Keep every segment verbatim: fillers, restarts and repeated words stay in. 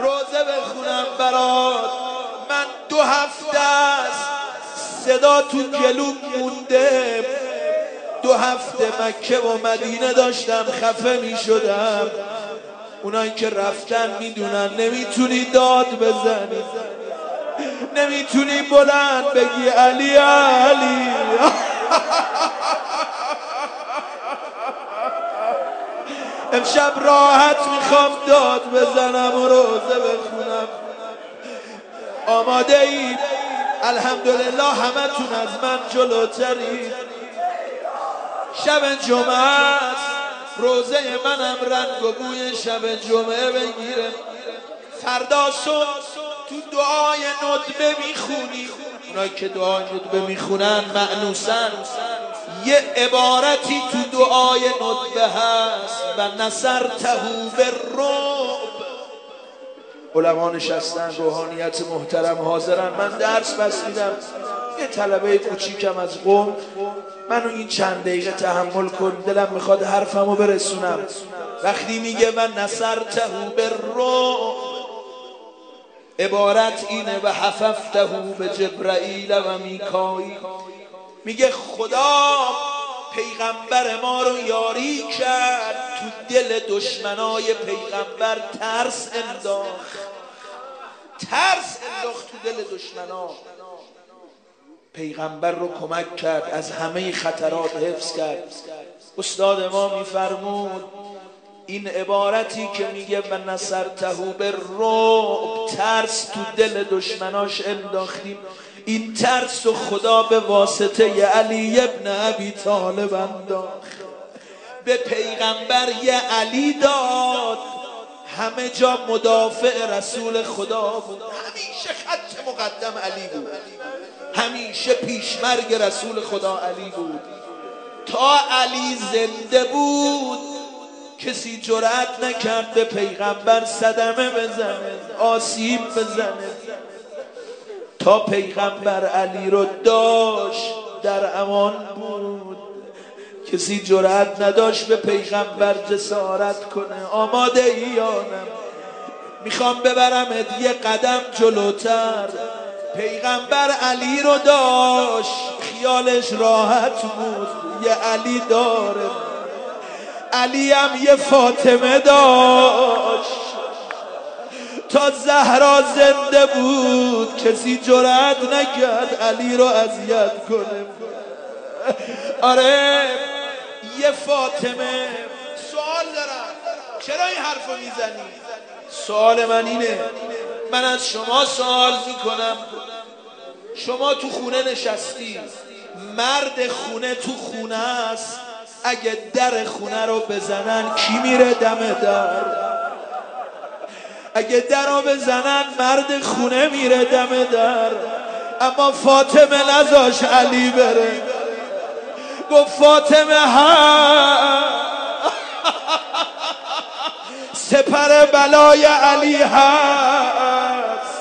روزه بخونم برات. من دو هفته است صدا تو گلوم مونده، دو هفته مکه و مدینه داشتم خفه می شدم. اونایی که رفتن میدونن نمیتونی داد بزنی، نمیتونی بلند بگی علی علی. امشب راحت میخوام داد بزنم و روزه بخونم. آماده اید؟ الحمدلله همتون از من جلوترید. شب جمعه است، روزه منم رنگ و بوی شب جمعه بگیره. فردا صبح تو دعای ندبه میخونی، اونایی که دعای ندبه میخونن مأنوسن، یه عبارتی تو دعای ندبه هست و نصرته بالرعب. علما نشستن، روحانیت محترم حاضرن. من درس بس میدم، یه طلبه کوچیکم از قم، منو این چند دقیقه تحمل کن، دلم میخواد حرفمو برسونم. وقتی میگه و نصرته بالرعب، عبارت اینه و حففته به جبرائیل و میکائیل. میگه خدا پیغمبر ما رو یاری کرد، تو دل دشمنای پیغمبر ترس انداخت، ترس انداخت تو دل دشمنا. پیغمبر رو کمک کرد، از همه خطرات حفظ کرد. استاد ما میفرمود این عبارتی که میگه و نصرته بالرعب، ترس تو دل دشمناش انداختیم، این ترس و خدا به واسطه علی ابن ابی طالب انداخت. به پیغمبر یه علی داد، همه جا مدافع رسول خدا بود. همیشه خط مقدم علی بود، همیشه پیشمرگ رسول خدا علی بود. تا علی زنده بود کسی جرأت نکرد به پیغمبر صدمه بزنه، آسیب بزنه. تا پیغمبر علی رو داشت در امان بود، کسی جرأت نداشت به پیغمبر جسارت کنه. آماده ای یا نه؟ میخوام ببرمت یه قدم جلوتر. پیغمبر علی رو داشت، خیالش راحت بود، یه علی داره. علی هم یه فاطمه داشت. تا زهرا زنده بود کسی جرأت نکرد علی رو اذیت کنه. آره یه فاطمه. سوال دارم، چرا این حرفو میزنی؟ سوال من اینه، من از شما سوال میکنم، شما تو خونه نشستی، مرد خونه تو خونه است، اگه در خونه رو بزنن کی میره دم در؟ اگه در رو بزنن مرد خونه میره دم در. اما فاطمه نذاش علی بره، گفت فاطمه ها سپر بلای علی هست.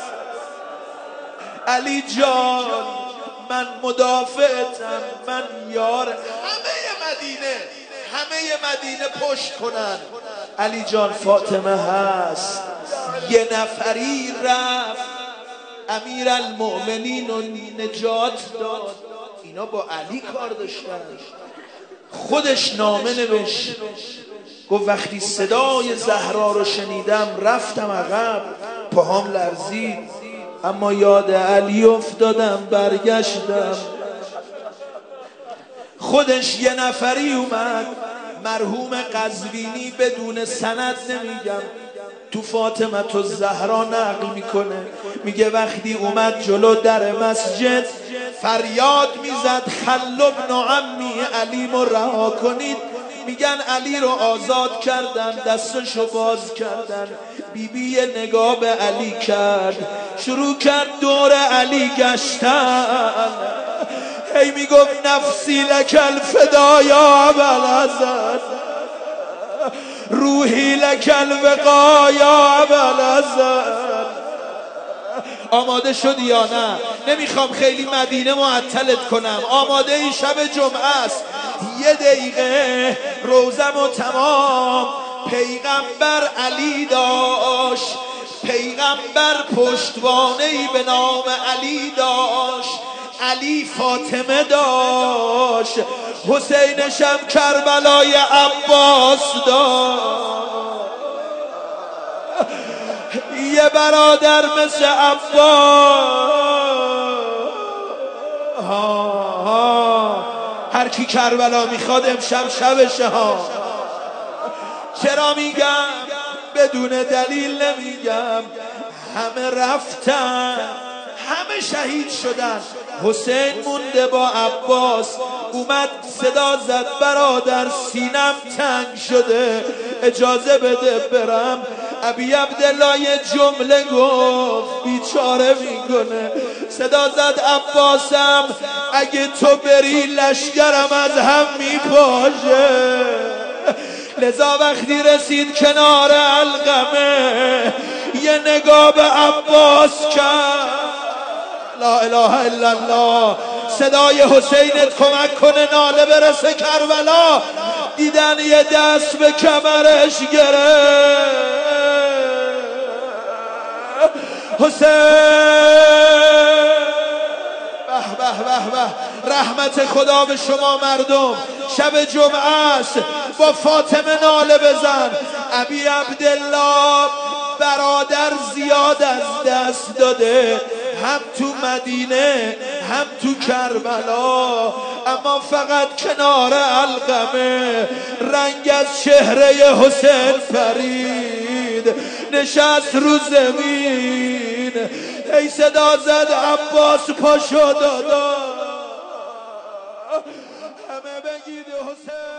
علی جان من مدافعتم، من یار. همه مدینه همه مدینه پشت کنن، علی جان فاطمه هست. یه نفری رفت امیر المؤمنین و نجات داد. اینا با علی کار داشتن. خودش نامه نوشت، گفت وقتی صدای زهرا رو شنیدم رفتم عقب، پاهام لرزید، اما یاد علی افتادم برگشتم. خودش یه نفری اومد، مرحوم قزوینی، بدون سند نمیگم، تو فاطمه تو زهرا نقل میکنه، میگه وقتی اومد جلو در مسجد فریاد میزد خل ابن عمی علیمو رها کنید. میگن علی رو آزاد کردن، دستشو باز کردن. بیبی بی نگاه به علی کرد، شروع کرد دور علی گشتن. هی میگفت نفسی لک الفدا یا ابوالحسن، روحی لک الوقا یا ابوالحسن. آماده شدی یا نه؟ نمیخوام خیلی مدینه معطلت کنم. آماده این شب جمعه است، یه دقیقه روزم و تمام. پیغمبر علی داشت، پیغمبر پیغمبر پشتوانه‌ای به نام علی داشت، علی فاطمه داشت، حسینش هم کربلای عباس داشت. یه برادر مثل عباس، ها ها هر کی کربلا میخواد امشب شبشه ها. چرا میگم؟ بدون دلیل نمیگم. همه رفتن، همه شهید شدن، حسین مونده با عباس. اومد صدا زد برادر سینم تنگ شده، اجازه بده برم. ابی عبدالله یه جمله گفت بیچاره میکنه. صدا زد عباسم اگه تو بری لشکرم از هم میپاشه. لذا وقتی رسید کنار علقمه یه نگاه به عباس کرد. لا اله الا الله. صدای حسینت کمک کنه ناله برسه کربلا. دیدن یه دست به کمرش گرفت. حسین به به به به. رحمت خدا به شما مردم. شب جمعه است، با فاطمه ناله بزن. ابی عبدالله برادر زیاد از دست داده، هم تو مدینه هم تو کربلا، اما فقط کنار علقمه رنگ از چهره حسین پرید، نشست رو زمین. ای صدا زد عباس پاشو دادا، همه بگید حسین.